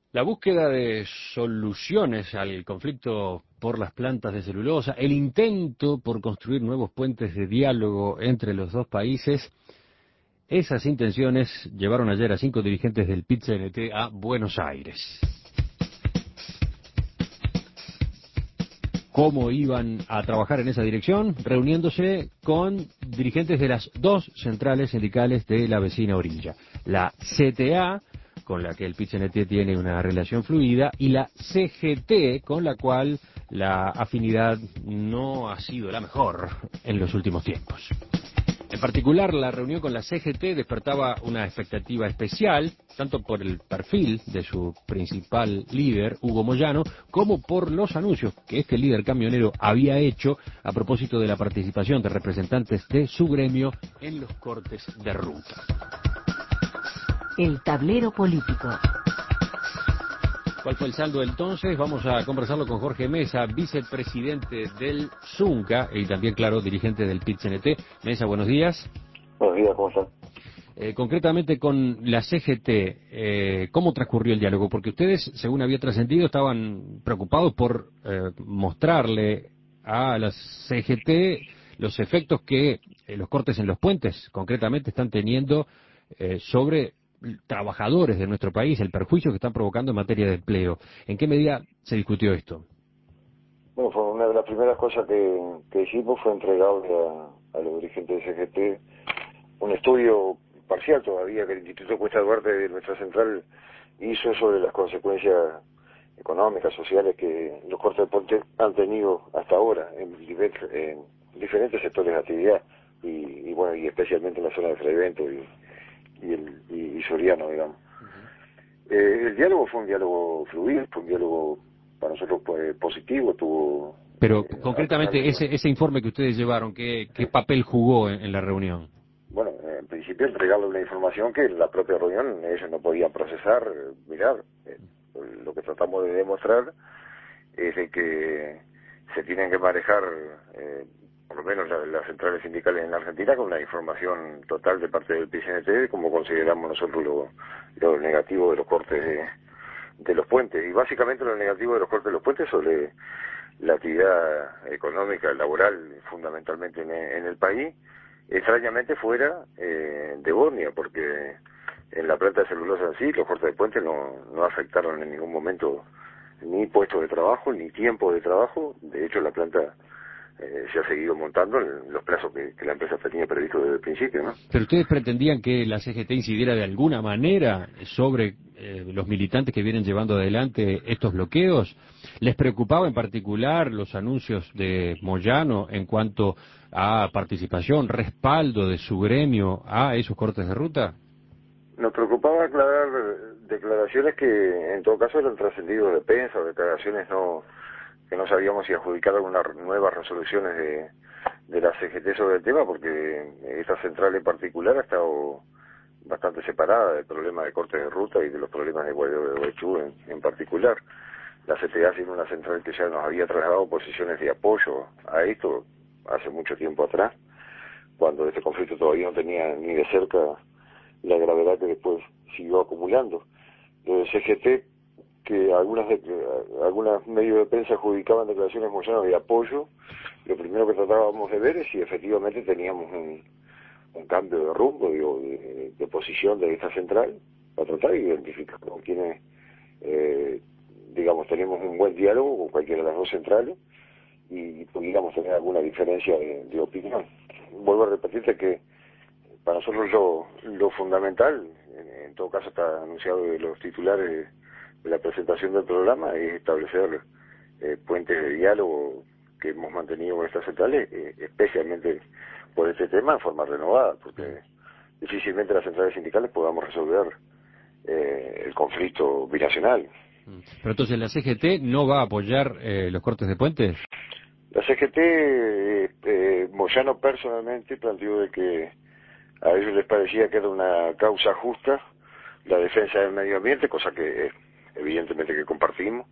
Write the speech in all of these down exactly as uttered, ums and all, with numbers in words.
La búsqueda de soluciones al conflicto por las plantas de celulosa, el intento por construir nuevos puentes de diálogo entre los dos países, esas intenciones llevaron ayer a cinco dirigentes del P I T C N T a Buenos Aires. ¿Cómo iban a trabajar en esa dirección? Reuniéndose con dirigentes de las dos centrales sindicales de la vecina orilla. La C T A, con la que el P I T C N T tiene una relación fluida, y la C G T, con la cual la afinidad no ha sido la mejor en los últimos tiempos. En particular, la reunión con la C G T despertaba una expectativa especial, tanto por el perfil de su principal líder, Hugo Moyano, como por los anuncios que este líder camionero había hecho a propósito de la participación de representantes de su gremio en los cortes de ruta. El tablero político. ¿Cuál fue el saldo entonces? Vamos a conversarlo con Jorge Mesa, vicepresidente del Zunca y también, claro, dirigente del P I T C N T. Mesa, buenos días. Buenos días, ¿cómo están? Eh, concretamente con la C G T, eh, ¿cómo transcurrió el diálogo? Porque ustedes, según había trascendido, estaban preocupados por eh, mostrarle a la C G T los efectos que eh, los cortes en los puentes, concretamente, están teniendo eh, sobre trabajadores de nuestro país, el perjuicio que están provocando en materia de empleo. ¿En qué medida se discutió esto? Bueno, fue una de las primeras cosas que, que hicimos fue entregarle a, a los dirigentes de C G T un estudio parcial todavía que el Instituto Cuesta Duarte de nuestra central hizo sobre las consecuencias económicas, sociales que los cortes de puente han tenido hasta ahora en, en diferentes sectores de actividad y, y bueno, y especialmente en la zona de Frevento y, y, el, y, y Soriano, digamos. Uh-huh. Eh, el diálogo fue un diálogo fluido, fue un diálogo para nosotros pues, positivo, tuvo... Pero eh, concretamente ese ese informe que ustedes llevaron, ¿qué, qué sí. papel jugó en, en la reunión? Bueno, en principio entregarle una información que en la propia reunión ellos no podían procesar, mirar. Eh, lo que tratamos de demostrar es de que se tienen que manejar, eh, por lo menos la, las centrales sindicales en la Argentina, con una información total de parte del P I C N T de cómo consideramos nosotros lo, lo negativo de los cortes de, de los puentes. Y básicamente lo negativo de los cortes de los puentes sobre la actividad económica, laboral, fundamentalmente en, en el país, extrañamente fuera eh, de Bornia, porque en la planta de celulosa en sí los cortes de puente no, no afectaron en ningún momento ni puestos de trabajo, ni tiempo de trabajo. De hecho, la planta eh, se ha seguido montando en los plazos que, que la empresa tenía previsto desde el principio, ¿no? ¿Pero ustedes pretendían que la C G T incidiera de alguna manera sobre eh, los militantes que vienen llevando adelante estos bloqueos? ¿Les preocupaba en particular los anuncios de Moyano en cuanto a participación, respaldo de su gremio a esos cortes de ruta? Nos preocupaba aclarar declaraciones que en todo caso eran trascendidos de prensa, o declaraciones no que no sabíamos si adjudicar algunas nuevas resoluciones de, de la C G T sobre el tema, porque esta central en particular ha estado bastante separada del problema de cortes de ruta y de los problemas de Gualeguaychú en, en particular. La C T A siendo una central que ya nos había trasladado posiciones de apoyo a esto hace mucho tiempo atrás, cuando este conflicto todavía no tenía ni de cerca la gravedad que después siguió acumulando. Lo de C G T, que algunas de, algunos medios de prensa adjudicaban declaraciones Moyano de apoyo, lo primero que tratábamos de ver es si efectivamente teníamos un, un cambio de rumbo, digo, de, de posición de esta central, para tratar de identificar con quienes, eh, digamos, tenemos un buen diálogo con cualquiera de las dos centrales y pudiéramos tener alguna diferencia de, de opinión. Vuelvo a repetirte que para nosotros lo, lo fundamental, en, en todo caso está anunciado de los titulares de, de la presentación del programa, es establecer eh, puentes de diálogo que hemos mantenido con estas centrales, eh, especialmente por este tema en forma renovada, porque difícilmente las centrales sindicales podamos resolver eh, el conflicto binacional. Pero entonces la C G T no va a apoyar eh, los cortes de puentes. La C G T, eh, eh, Moyano personalmente planteó de que a ellos les parecía que era una causa justa la defensa del medio ambiente, cosa que eh, evidentemente que compartimos,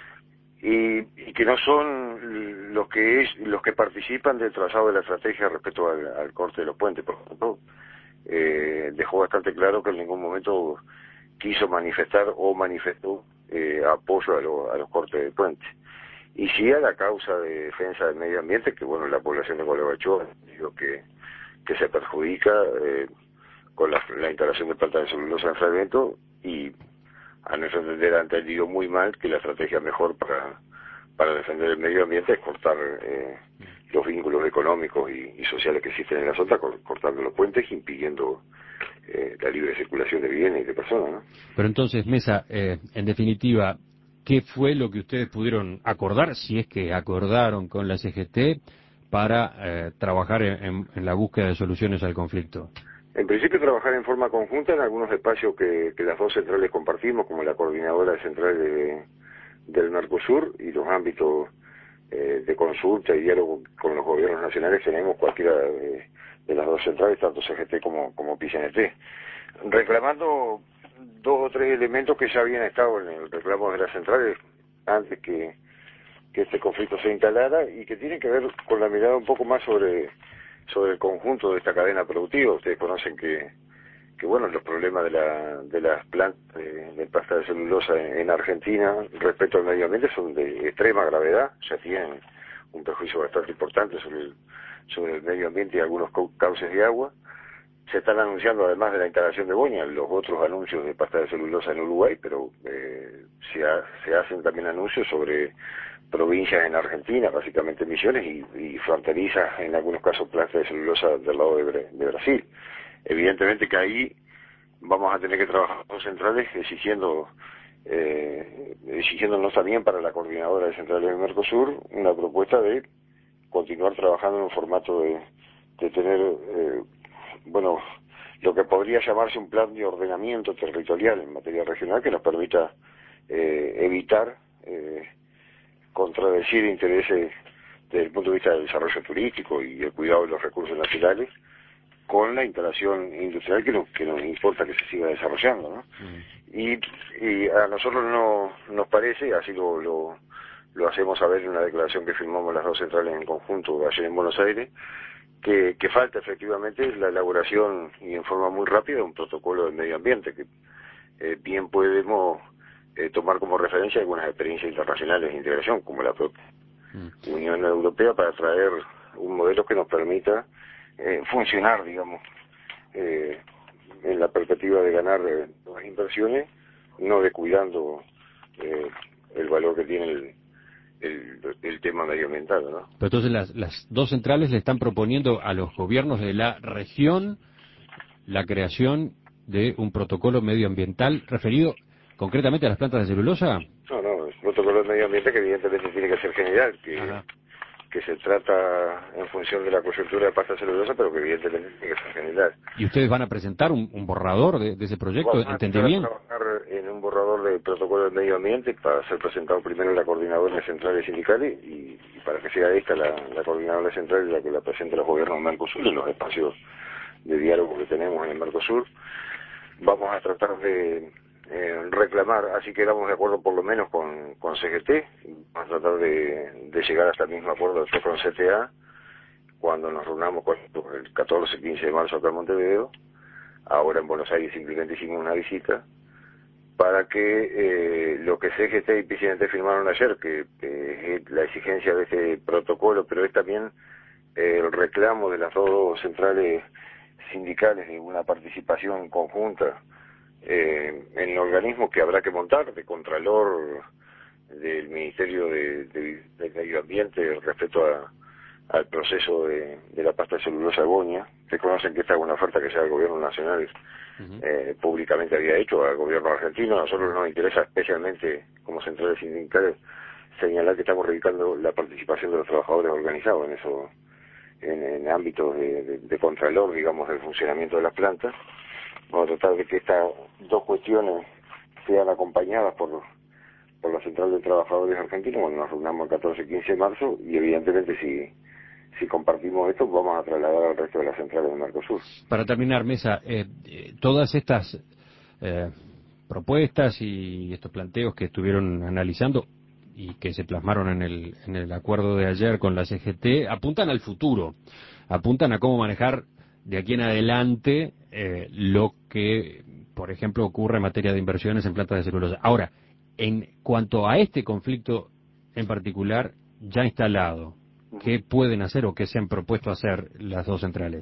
y, y que no son los que es, los que participan del trazado de la estrategia respecto al, al corte de los puentes. Por lo tanto, eh, dejó bastante claro que en ningún momento quiso manifestar o manifestó eh, apoyo a, lo, a los cortes de puente. Y sí a la causa de defensa del medio ambiente, que bueno, la población de Colabachoa, digo que, que se perjudica eh, con la, la instalación de plantas de celulosa en fragmento, y a nuestro entender ha entendido muy mal que la estrategia mejor para, para defender el medio ambiente es cortar eh, los vínculos económicos y, y sociales que existen en la zona, cortando los puentes, impidiendo eh, la libre circulación de bienes y de personas, ¿no? Pero entonces, Mesa, eh, en definitiva, ¿qué fue lo que ustedes pudieron acordar, si es que acordaron con la C G T, para eh, trabajar en, en la búsqueda de soluciones al conflicto? En principio, trabajar en forma conjunta en algunos espacios que, que las dos centrales compartimos, como la coordinadora de centrales de, del Mercosur y los ámbitos eh, de consulta y diálogo con los gobiernos nacionales que tenemos cualquiera de, de las dos centrales, tanto C G T como, como P C N T, reclamando dos o tres elementos que ya habían estado en el reclamo de las centrales antes que, que este conflicto se instalara, y que tienen que ver con la mirada un poco más sobre sobre el conjunto de esta cadena productiva. Ustedes conocen que, que bueno, los problemas de la de las plantas de, de pasta de celulosa en, en Argentina respecto al medio ambiente son de extrema gravedad, ya tienen un perjuicio bastante importante sobre el, sobre el medio ambiente y algunos cauces de agua. Se están anunciando, además de la instalación de Boña, los otros anuncios de pasta de celulosa en Uruguay, pero eh, se, ha, se hacen también anuncios sobre provincias en Argentina, básicamente Misiones, y, y fronterizas, en algunos casos, plantas de celulosa del lado de, de Brasil. Evidentemente que ahí vamos a tener que trabajar con centrales exigiendo, eh, exigiéndonos también para la coordinadora de centrales del Mercosur una propuesta de continuar trabajando en un formato de, de tener, eh, bueno, lo que podría llamarse un plan de ordenamiento territorial en materia regional que nos permita eh, evitar eh, contradecir intereses desde el punto de vista del desarrollo turístico y el cuidado de los recursos naturales con la instalación industrial que nos, que nos importa que se siga desarrollando, ¿no? Mm. Y, y a nosotros no nos parece, así lo, lo, lo hacemos saber en una declaración que firmamos las dos centrales en conjunto ayer en Buenos Aires, que, que falta efectivamente la elaboración y en forma muy rápida un protocolo de medio ambiente que eh, bien podemos eh, tomar como referencia algunas experiencias internacionales de integración, como la propia mm. Unión Europea, para traer un modelo que nos permita eh, funcionar, digamos, eh, en la perspectiva de ganar eh, las inversiones, no descuidando eh, el valor que tiene el, el, el tema medioambiental, ¿no? Pero entonces las, las dos centrales le están proponiendo a los gobiernos de la región la creación de un protocolo medioambiental referido concretamente a las plantas de celulosa. No, no, es un protocolo de medio ambiente que evidentemente tiene que ser general, que, que se trata en función de la coyuntura de pasta celulosa, pero que evidentemente tiene que ser general. ¿Y ustedes van a presentar un, un borrador de, de ese proyecto? ¿Entendí bien? Vamos a trabajar en un borrador de protocolo de medio ambiente para ser presentado primero en la coordinadora central y sindicales, y, y para que sea esta la, la coordinadora central la que la presente los gobiernos del Mercosur en los espacios de diálogo que tenemos en el Mercosur. Vamos a tratar de eh, reclamar, así quedamos de acuerdo por lo menos con, con C G T, vamos a tratar de, de llegar hasta el mismo acuerdo después con C T A, cuando nos reunamos con el catorce quince de marzo acá en Montevideo. Ahora en Buenos Aires simplemente hicimos una visita para que eh, lo que C G T y P C N T firmaron ayer, que eh, es la exigencia de este protocolo, pero es también eh, el reclamo de las dos centrales sindicales de una participación conjunta eh, en el organismo que habrá que montar, de Contralor del Ministerio de, de, de Medio Ambiente respecto a, al proceso de, de la pasta de celulosa de Boña. Que conocen que esta es una oferta que ya el Gobierno Nacional uh-huh. eh, públicamente había hecho al Gobierno argentino. A nosotros nos interesa especialmente, como centrales sindicales, señalar que estamos reivindicando la participación de los trabajadores organizados en eso, en, en ámbitos de, de, de contralor, digamos, del funcionamiento de las plantas. Vamos a tratar de que estas dos cuestiones sean acompañadas por, por la Central de Trabajadores Argentinos cuando nos reunamos el catorce y quince de marzo, y evidentemente si, si compartimos esto vamos a trasladar al resto de las centrales del Mercosur. Para terminar, Mesa, eh, eh, todas estas eh, propuestas y estos planteos que estuvieron analizando y que se plasmaron en el, en el acuerdo de ayer con la C G T, apuntan al futuro, apuntan a cómo manejar de aquí en adelante eh, lo que, por ejemplo, ocurre en materia de inversiones en plantas de celulosa. Ahora, En cuanto a este conflicto en particular, ya instalado, ¿qué pueden hacer o qué se han propuesto hacer las dos centrales?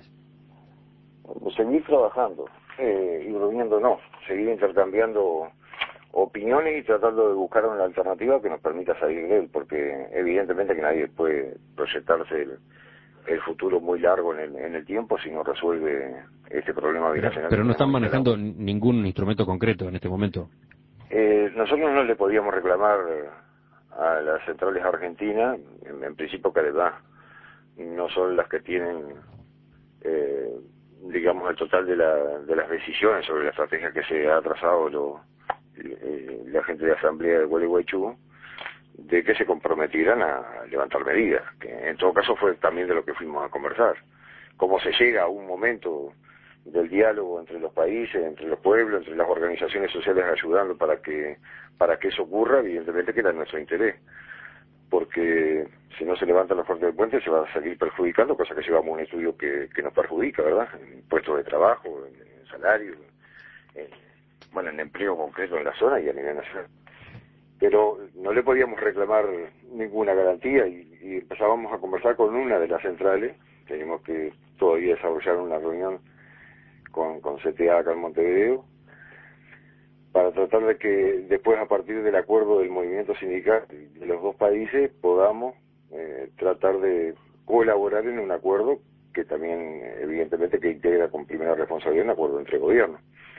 Seguir trabajando, eh, y reuniéndonos, seguir intercambiando opiniones y tratando de buscar una alternativa que nos permita salir de él, porque evidentemente que nadie puede proyectarse el, el futuro muy largo en el, en el tiempo si no resuelve este problema binacional. Pero, pero no están manejando ningún instrumento concreto en este momento. Eh, nosotros no le podíamos reclamar a las centrales argentinas, en, en principio que además no son las que tienen, eh, digamos, el total de, la, de las decisiones sobre la estrategia que se ha trazado lo, eh, la gente de la Asamblea de Gualeguaychú, de que se comprometieran a levantar medidas, que en todo caso fue también de lo que fuimos a conversar. Cómo se llega a un momento del diálogo entre los países, entre los pueblos, entre las organizaciones sociales ayudando para que para que eso ocurra, evidentemente que era nuestro interés, porque si no se levantan los fuertes del puente se va a seguir perjudicando, cosa que llevamos un estudio que, que nos perjudica, ¿verdad? En puestos de trabajo, en, en salario, en, bueno, en empleo concreto en la zona y a nivel nacional. Pero no le podíamos reclamar ninguna garantía y, y empezábamos a conversar con una de las centrales. Tenemos que todavía desarrollar una reunión con, con C T A acá en Montevideo para tratar de que después, a partir del acuerdo del movimiento sindical de los dos países, podamos eh, tratar de colaborar en un acuerdo que también evidentemente que integra con primera responsabilidad un acuerdo entre gobiernos,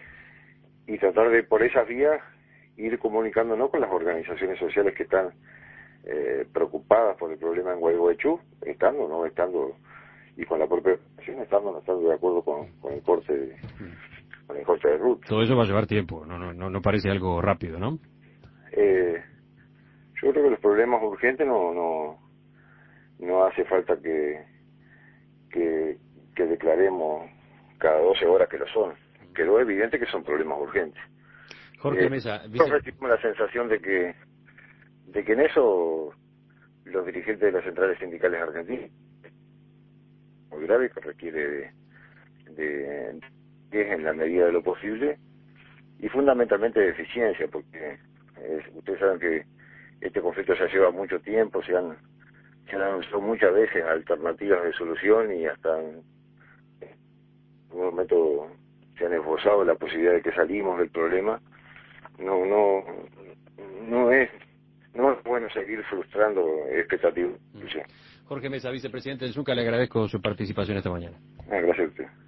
y tratar de por esas vías ir comunicándonos con las organizaciones sociales que están eh, preocupadas por el problema en Gualeguaychú, estando o no estando, y con la propia organización, estando o no estando de acuerdo con, con el corte de, con el corte de ruta. Todo eso va a llevar tiempo, no no no, no parece algo rápido, ¿no? Eh, yo creo que los problemas urgentes no no no hace falta que que, que declaremos cada doce horas que lo son. Quedó evidente que son problemas urgentes. Jorge Eh, Mesa, vice... nosotros recibimos la sensación de que de que en eso los dirigentes de las centrales sindicales argentinas, muy grave, que requiere de, de, que es en la medida de lo posible, y fundamentalmente de eficiencia, porque eh, ustedes saben que este conflicto ya lleva mucho tiempo, se han, se han anunciado muchas veces alternativas de solución y hasta en un momento se han esbozado la posibilidad de que salimos del problema. No, no, no es, no es bueno seguir frustrando expectativas. Jorge Mesa, vicepresidente del Zucca, le agradezco su participación esta mañana. Ah, gracias a usted.